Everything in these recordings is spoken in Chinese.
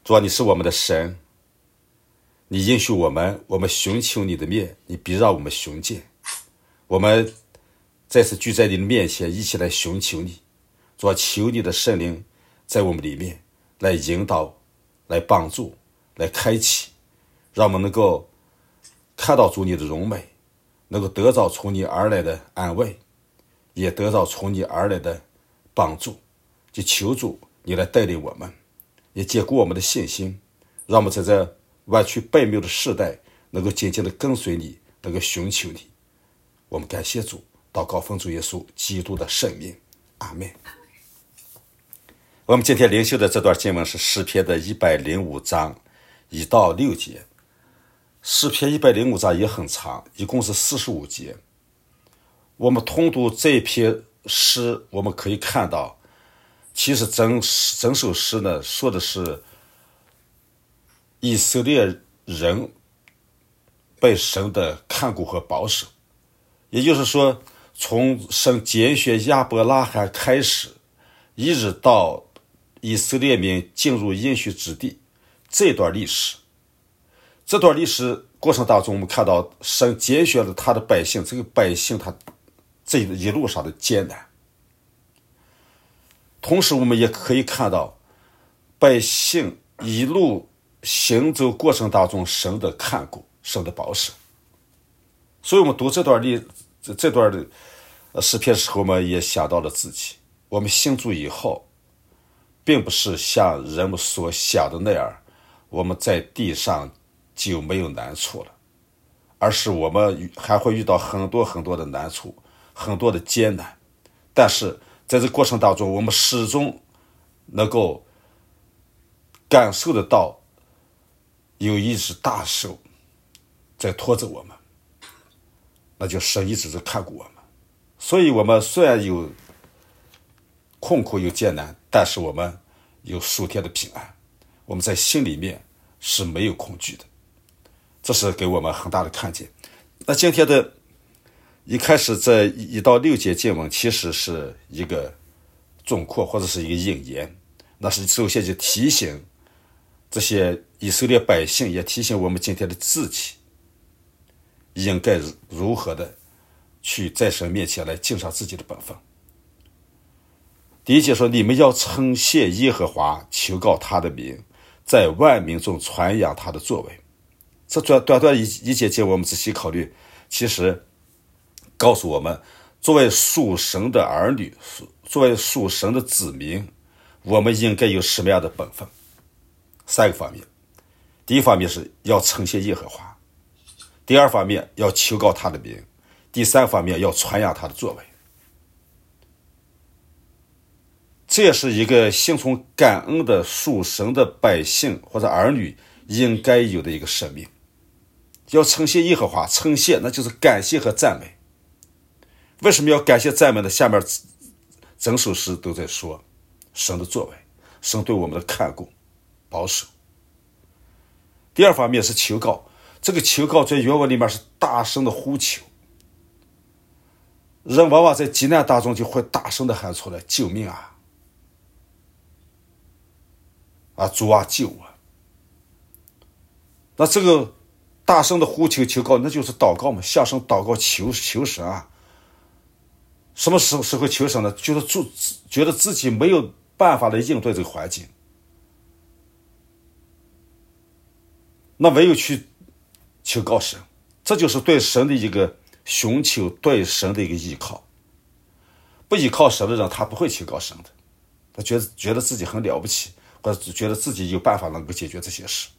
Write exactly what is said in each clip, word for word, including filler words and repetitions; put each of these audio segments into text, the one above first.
主啊，你是我们的神，你应许我们，我们寻求你的面，你必让我们寻见。我们再次聚在你的面前，一起来寻求你。主啊，求你的圣灵在我们里面来引导，来帮助，来开启，让我们能够看到主你的荣美，能够得到从你而来的安慰，也得到从你而来的帮助。就求主你来带领我们，也坚固我们的信心，让我们在这弯曲悖谬的世代能够紧紧地跟随你，能够寻求你。我们感谢主，祷告奉主耶稣基督的圣名，阿们。我们今天灵修的这段经文是诗篇的一百零五章一到六节。诗篇一百零五章也很长，一共是四十五节。我们通读这一篇诗，我们可以看到，其实整整首诗呢，说的是以色列人被神的看顾和保守。也就是说，从神拣选亚伯拉罕开始，一直到以色列民进入应许之地，这段历史，这段历史过程当中，我们看到神拣选了他的百姓，这个百姓他这一路上的艰难。同时我们也可以看到百姓一路行走过程当中神的看顾，神的保守。所以我们读这段历这段的诗篇的时候，我们也想到了自己，我们信主以后并不是像人们所想的那样，我们在地上就没有难处了，而是我们还会遇到很多很多的难处，很多的艰难。但是在这过程当中，我们始终能够感受得到有一只大手在拖着我们，那就神一直在看顾我们。所以我们虽然有困苦有艰难，但是我们有属天的平安，我们在心里面是没有恐惧的，这是给我们很大的看见。那今天的一开始这一到六节经文其实是一个总括或者是一个引言，那是首先就提醒这些以色列百姓，也提醒我们今天的自己应该如何的去在神面前来尽上自己的本分。第一节说，你们要称谢耶和华，求告他的名，在万民中传扬他的作为。这短短短一一节经文，我们仔细考虑，其实告诉我们，作为属神的儿女，作为属神的子民，我们应该有什么样的本分？三个方面。第一方面是要称谢耶和华，第二方面要求告他的名，第三方面要传扬他的作为。这也是一个心存感恩的属神的百姓或者儿女应该有的一个生命。要称谢耶和华，称谢那就是感谢和赞美。为什么要感谢赞美呢？下面整首诗都在说神的作为，神对我们的看顾保守。第二方面是求告，这个求告在原文里面是大声的呼求。人往往在急难当中就会大声的喊出来，救命啊！啊，主啊，救我！那这个大声的呼求求告，那就是祷告嘛，向神祷告，求求神啊！什么时候时候求神呢？就是自觉得自己没有办法来应对这个环境，那唯有去求告神，这就是对神的一个寻求，对神的一个依靠。不依靠神的人，他不会求告神的，他觉得觉得自己很了不起，或者觉得自己有办法能够解决这些事。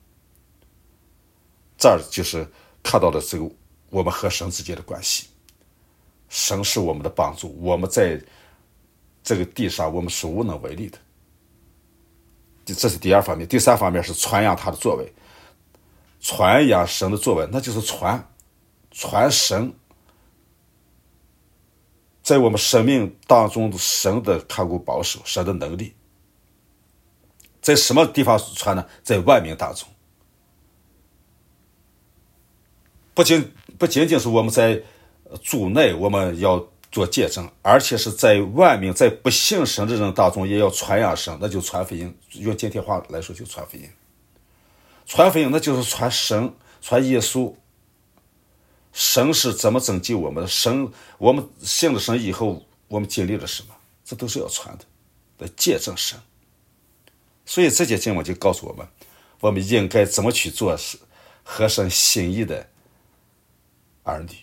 这儿就是看到了这个我们和神之间的关系。神是我们的帮助，我们在这个地上我们是无能为力的，这是第二方面。第三方面是传扬他的作为，传扬神的作为，那就是传传神在我们生命当中的神的看顾保守，神的能力。在什么地方传呢？在万民当中。不仅不仅仅是我们在主内，我们要做见证，而且是在万民在不信神的人当中也要传扬神，那就传福音。用今天话来说，就传福音。传福音那就是传神，传耶稣。神是怎么拯救我们的？神，我们信了神以后，我们经历了什么？这都是要传的，来见证神。所以这节经文就告诉我们，我们应该怎么去做合神心意的儿女。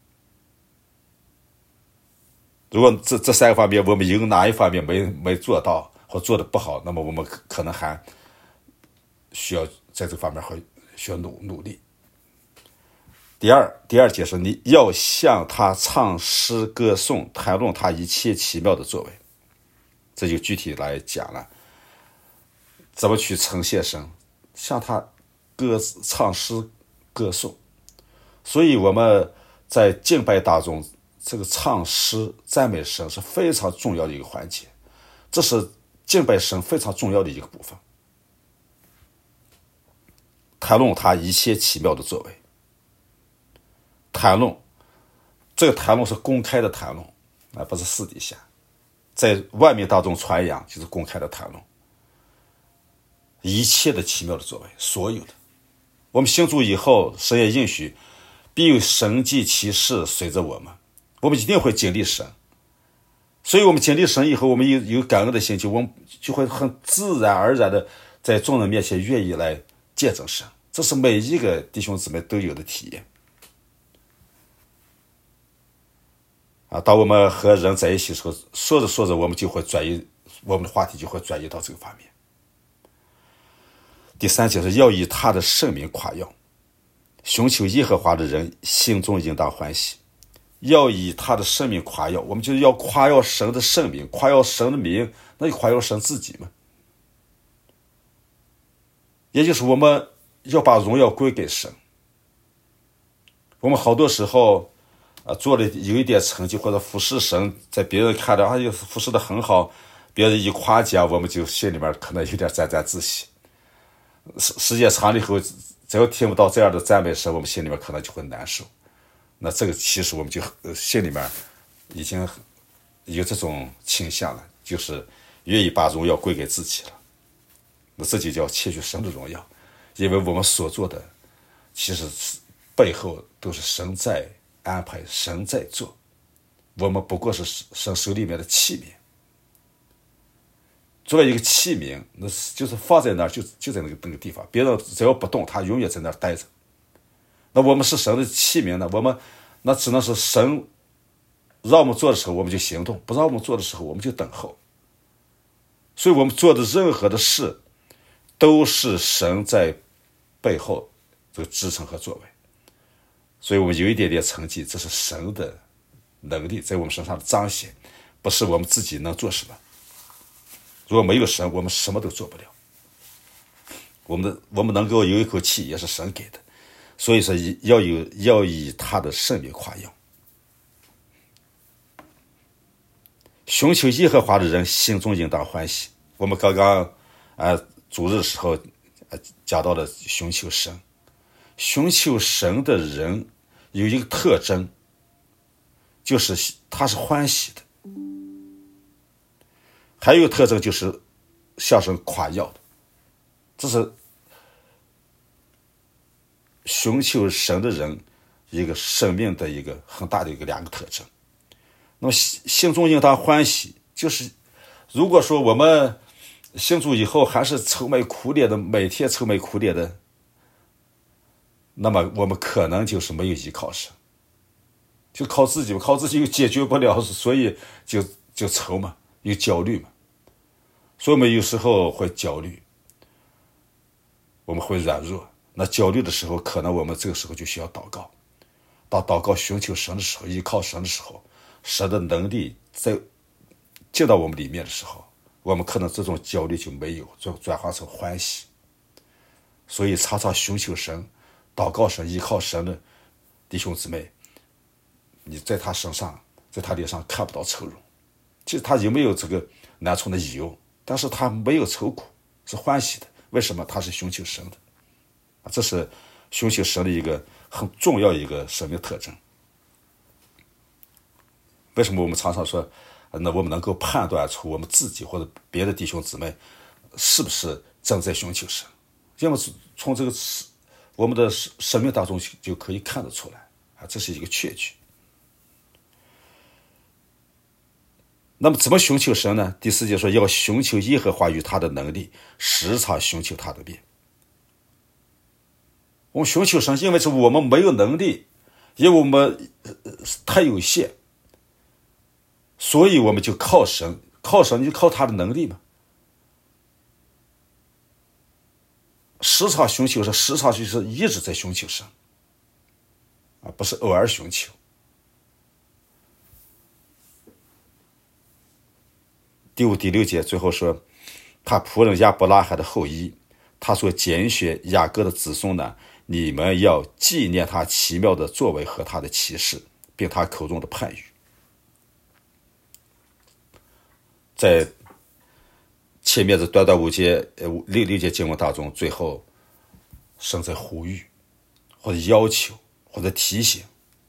如果这这三个方面我们有哪一方面没没做到或做的不好，那么我们可能还需要在这方面还需要努努力。第二第二节是你要向他唱诗歌颂，谈论他一切奇妙的作为。这就具体来讲了，怎么去呈现神，向他歌唱诗歌颂。所以我们在敬拜当中，这个唱诗赞美神是非常重要的一个环节，这是敬拜神非常重要的一个部分。谈论他一切奇妙的作为，谈论这个谈论是公开的谈论，而不是私底下，在外面当中传扬，就是公开的谈论一切的奇妙的作为，所有的。我们信主以后，神也应许必有神迹奇事随着我们，我们一定会经历神。所以我们经历神以后，我们有有感恩的心，就我们就会很自然而然的在众人面前愿意来见证神，这是每一个弟兄姊妹都有的体验。啊，当我们和人在一起的时候，说着说着，我们就会转移，我们的话题就会转移到这个方面。第三就是要以他的圣名夸耀，寻求耶和华的人心中应当欢喜。要以他的圣名夸耀，我们就要夸耀神的圣名，夸耀神的名，那就夸耀神自己嘛。也就是我们要把荣耀归给神。我们好多时候啊，做了有一点成绩或者服侍神，在别人看到啊，服侍的很好，别人一夸奖，我们就心里面可能有点沾沾自喜。时时间长了以后，只要听不到这样的赞美神，我们心里面可能就会难受。那这个其实我们就心里面已经有这种倾向了，就是愿意把荣耀归给自己了。那这就叫窃取神的荣耀，因为我们所做的其实背后都是神在安排，神在做，我们不过是神手里面的器皿。作为一个器皿，那就是放在那儿，就就在那个那个地方，别人只要不动，他永远在那儿待着。那我们是神的器皿呢，我们那只能是神让我们做的时候我们就行动，不让我们做的时候我们就等候。所以我们做的任何的事都是神在背后这个支撑和作为。所以我们有一点点成绩，这是神的能力在我们身上的彰显，不是我们自己能做什么。如果没有神，我们什么都做不了。我们的我们能够有一口气也是神给的，所以说要有要以他的圣名夸耀。寻求耶和华的人心中应当欢喜。我们刚刚啊主日的时候啊讲到了寻求神，寻求神的人有一个特征，就是他是欢喜的。还有一个特征就是向神夸耀的，这是寻求神的人一个生命的一个很大的一个两个特征。那么心中应当欢喜，就是如果说我们信主以后还是愁眉苦脸的，每天愁眉苦脸的，那么我们可能就是没有依靠神，就靠自己，靠自己又解决不了，所以就就愁嘛，有焦虑嘛。所以我们有时候会焦虑，我们会软弱。那焦虑的时候，可能我们这个时候就需要祷告。当祷告寻求神的时候，依靠神的时候，神的能力在进到我们里面的时候，我们可能这种焦虑就没有，转转化成欢喜。所以常常寻求神、祷告神、依靠神的弟兄姊妹，你在他身上，在他脸上看不到愁容。其实他有没有这个难处呢？有，但是他没有愁苦，是欢喜的。为什么？他是寻求神的，这是寻求神的一个很重要一个生命特征。 为什么我们常常说，那我们能够判断出我们自己或者别的弟兄姊妹是不是正在寻求神？因为从这个我们的生命当中就可以看得出来啊，这是一个确据。那么怎么寻求神呢？第四节说要寻求耶和华与他的能力，时常寻求他的面。我们寻求神，因为是我们没有能力，因为我们太有限，所以我们就靠神，靠神就靠他的能力嘛。时常寻求神，时常就是一直在寻求神，啊，不是偶尔寻求。第五、第六节最后说，他仆人亚伯拉罕的后裔，他所拣选雅各的子孙呢，你们要纪念他奇妙的作为和他的奇事，并他口中的判语。在前面的短短五节、六六节经文当中，最后神在呼吁，或者要求，或者提醒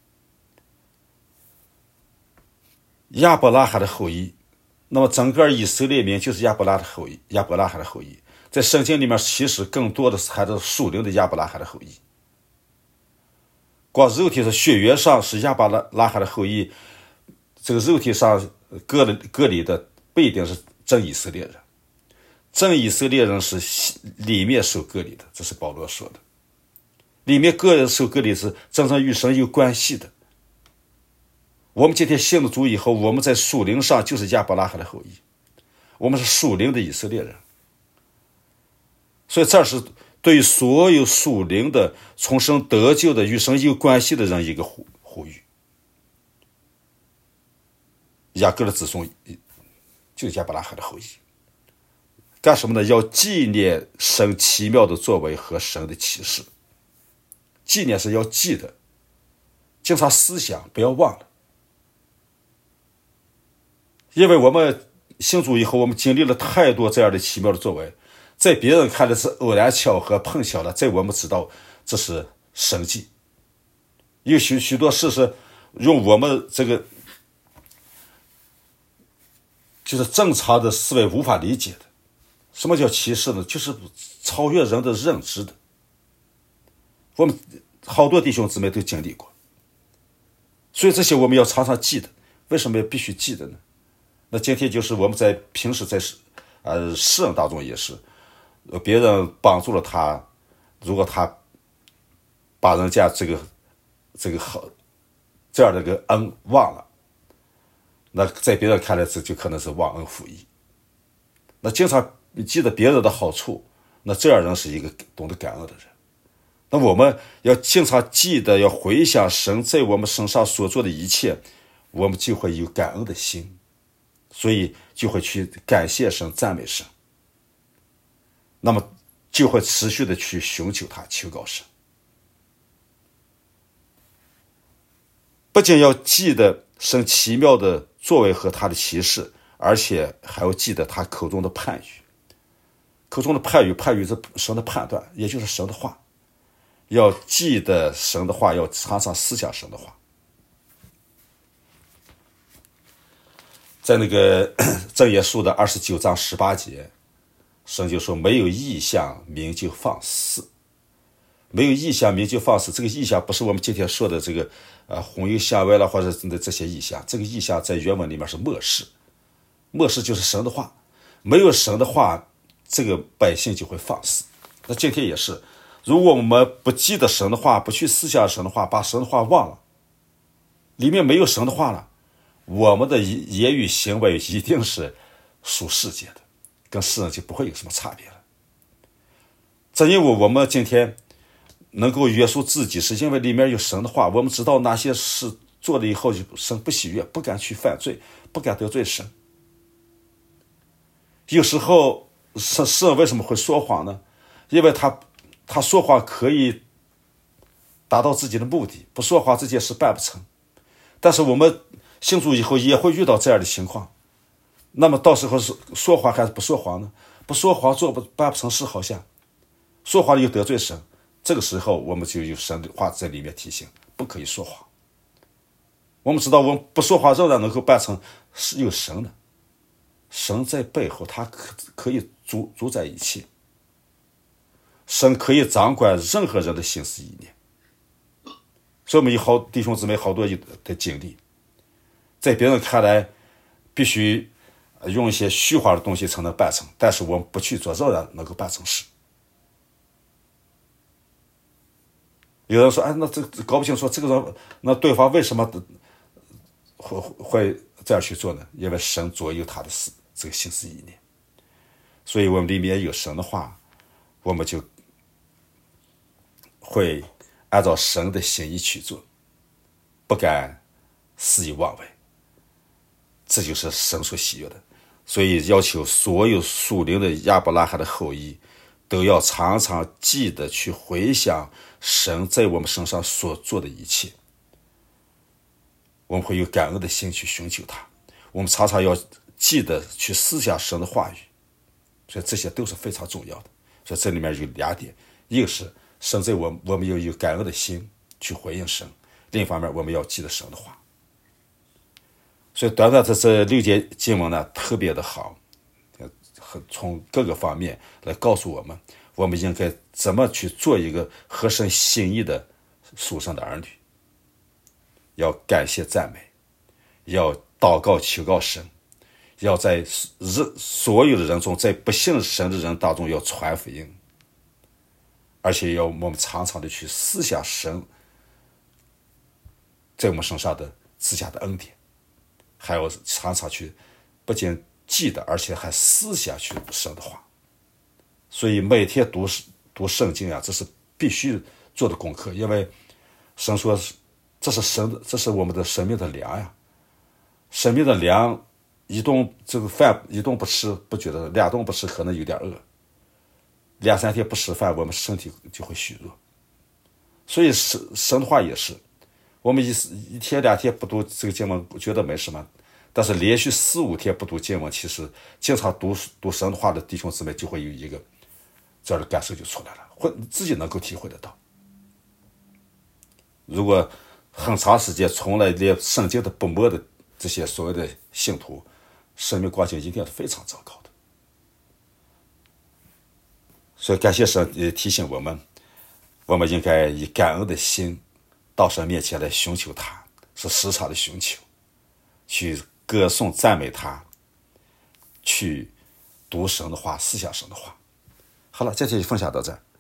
亚伯拉罕的后裔。那么整个以色列民就是亚伯拉罕的后裔，亚伯拉罕的后裔，在圣经里面其实更多的还是属灵的亚伯拉罕的后裔。光肉体是血缘上是亚伯拉罕的后裔，这个肉体上割了割离的不一定是真以色列人，真以色列人是里面受割离的，这是保罗说的。里面个受割离是真正与神有关系的。我们今天信了主以后，我们在属灵上就是亚伯拉罕的后裔，我们是属灵的以色列人。所以这是对于所有属灵的从神得救的与神有关系的人一个呼呼吁。雅各的子孙就是亚伯拉罕的后裔，干什么呢？要纪念神奇妙的作为和神的启示。纪念是要记得，经常思想，不要忘了。因为我们信主以后，我们经历了太多这样的奇妙的作为，在别人看来是偶然巧合碰巧了，在我们知道这是神迹。有许许多事是用我们这个就是正常的思维无法理解的。什么叫奇事呢？就是超越人的认知的。我们好多弟兄姊妹都经历过，所以这些我们要常常记得。为什么要必须记得呢？那今天就是我们在平时在呃世人当中也是，别人帮助了他，如果他把人家这个这个好这样的一个恩忘了，那在别人看来这就可能是忘恩负义。那经常记得别人的好处，那这样人是一个懂得感恩的人。那我们要经常记得，要回想神在我们身上所做的一切，我们就会有感恩的心，所以就会去感谢神、赞美神，那么就会持续的去寻求他、求告神。不仅要记得神奇妙的作为和他的启示，而且还要记得他口中的判语。口中的判语，判语是神的判断，也就是神的话。要记得神的话，要常常思想神的话。在那个箴言书的二十九章十八节，神就说：“没有异象，民就放肆。”没有异象，民就放肆。这个异象不是我们今天说的这个呃红油香歪了或者这些异象，这个异象在原文里面是漠视。漠视就是神的话，没有神的话，这个百姓就会放肆。那今天也是。如果我们不记得神的话，不去思想神的话，把神的话忘了，里面没有神的话了，我们的言语行为一定是属世界的，跟世人就不会有什么差别了。正因为我们今天能够约束自己，是因为里面有神的话，我们知道哪些事做了以后神不喜悦，不敢去犯罪，不敢得罪神。有时候世人为什么会说谎呢？因为他他说谎可以达到自己的目的，不说谎这件事办不成。但是我们信主以后也会遇到这样的情况，那么到时候是说谎还是不说谎呢？不说谎做不办不成事，好像说谎又得罪神，这个时候我们就有神的话在里面提醒，不可以说谎。 我们知道，我们不说话仍然能够办成，是有神的，神在背后，他可可以主主宰一切，神可以掌管任何人的心思意念。所以我们有好弟兄姊妹好多的经历，在别人看来必须用一些虚化的东西才能办成，但是我们不去做，仍然能够办成事。有人说，哎，那这搞不清楚这个人，那对方为什么会会这样去做呢？因为神左右他的事，这个心思意念。所以我们里面有神的话，我们就会按照神的心意去做，不敢肆意妄为。这就是神所喜悦的。所以要求所有属灵的亚伯拉罕的后裔都要常常记得去回想神在我们身上所做的一切，我们会有感恩的心去寻求他。我们常常要记得去思想神的话语，所以这些都是非常重要的。所以这里面有两点，一个是神在我我们要有感恩的心去回应神，另一方面我们要记得神的话。所以短短的这六节经文呢，特别的好，从各个方面来告诉我们，我们应该怎么去做一个合神心意的属神的儿女。要感谢赞美，要祷告求告神，要在人所有的人中，在不信神的人当中要传福音，而且要我们常常的去思想神在我们身上的赐下的恩典，还要常常去不仅记得，而且还思想去神的话。所以每天读读圣经啊，这是必须做的功课，因为神说这是神，这是我们的生命的粮呀。生命的粮，一顿这个饭一顿不吃不觉得，两顿不吃可能有点饿，两三天不吃饭，我们身体就会虚弱。所以神神的话也是，我们一一天两天不读这个经文觉得没什么，但是连续四五天不读经文，其实经常读读神的话的弟兄姊妹就会有一个这样的感受就出来了，会自己能够体会得到。如果很长时间从来连圣经都不摸的这些所谓的信徒，生命光景一定是非常糟糕的。所以感谢神也提醒我们，我们应该以感恩的心到神面前来寻求他，是时常的寻求，去歌颂赞美他，去读神的话，思想神的话。好了，这期就分享到这儿。